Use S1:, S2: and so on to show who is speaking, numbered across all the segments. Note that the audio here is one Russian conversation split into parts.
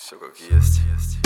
S1: Все как есть.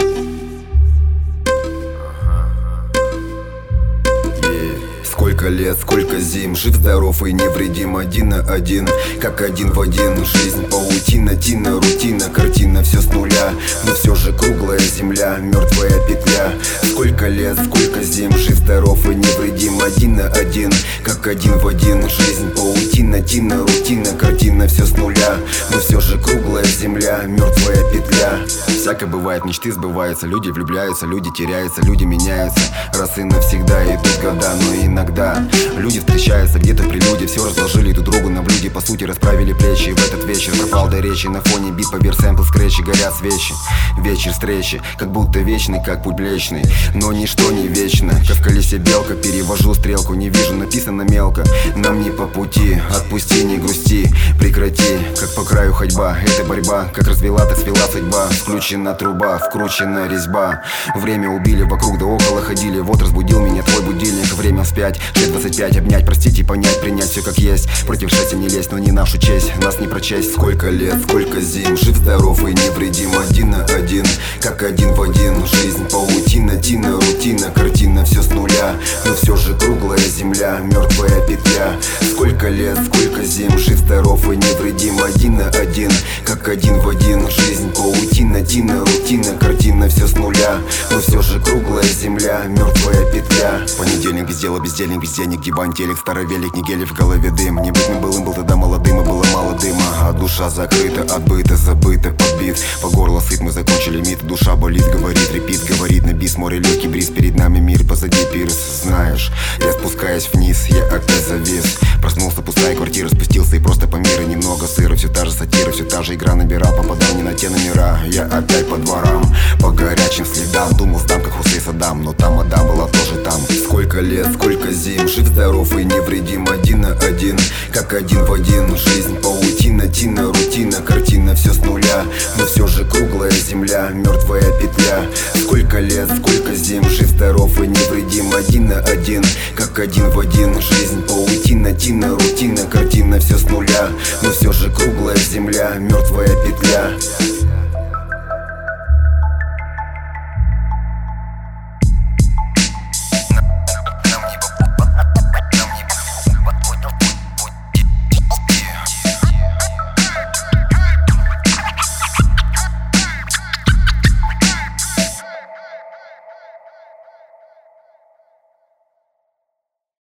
S2: Сколько лет, сколько зим, жив, здоров и невредим, один на один, как один в один. Жизнь паутина, тина, рутина, картина, все с нуля, но все же круглая земля, мертвая петля. Сколько лет, сколько зим, жив, здоров и невредим, один на один, как один в один. Жизнь паутина, тина, рутина, картина, все с нуля, но все же круглая земля, мертвая петля. Всякое бывает, мечты сбываются, люди влюбляются, люди теряются, люди меняются. Раз и навсегда идут года, но иногда люди встречаются где-то при люди, все разложили друг другу на блюде, по сути расправили плечи. И в этот вечер пропал до речи, на фоне бит поверх сэмпл скретчи горят свечи. Вечер встречи, как будто вечный, как путь млечный, но ничто не вечно. Как в колесе белка, перевожу стрелку, не вижу, написано мелко. Нам не по пути, отпусти, не грусти, прекрати. Как по краю ходьба, это борьба, как развела, так свела судьба. Включена труба, вкручена резьба. Время убили, вокруг да около ходили. Вот разбудил меня твой будильник, время вспять, 6:25, обнять, простить и понять, принять все как есть. Против счастья не лезть, но не нашу честь, нас не прочесть. Сколько лет, сколько зим, жив, здоров и невредим, один на один, как один в один. Жизнь паутина, тина, рутина, картина, все с нуля, но все же круглая земля, мертвая петля. Сколько лет, сколько зим, жив, здоров и невредим, один на один, как один в один. Жизнь паутина, тина, рутина, картина, все с нуля, но все же круглая земля, мертвая петля. Понедельник без дела, бездельник, без денег, ебань телек, старый велик, не гелий, в голове дым. Не быть мне былым, был тогда молодым, и было мало дыма. А душа закрыта, отбыта, забыта, подбит. По горло сыт, мы закончили лимит. Душа болит, говорит, репит, говорит на бис. Море, легкий бриз, перед нами мир, позади пирс. Знаешь, я спускаюсь вниз, я опять завис. Проснулся, пустая квартира, спустился и просто по миру. Немного сыра, все та же сатира, все та же игра. Набирал, попадал не на те номера. Я опять по дворам, по горячим следам. Думал, сдам, как Хусей Саддам, но там мадам была тоже там. Сколько лет, сколько зим, жив, здоров и невредим, один на один, как один в один. Жизнь паутина, тина, рутина, картина, все с нуля, но все же круглая земля, мертвая петля. Сколько лет, сколько зим, жив, здоров и невредим, один на один, как один в один. Жизнь паутина, тина, рутина, картина, все с нуля, но все же круглая земля, мертвая петля.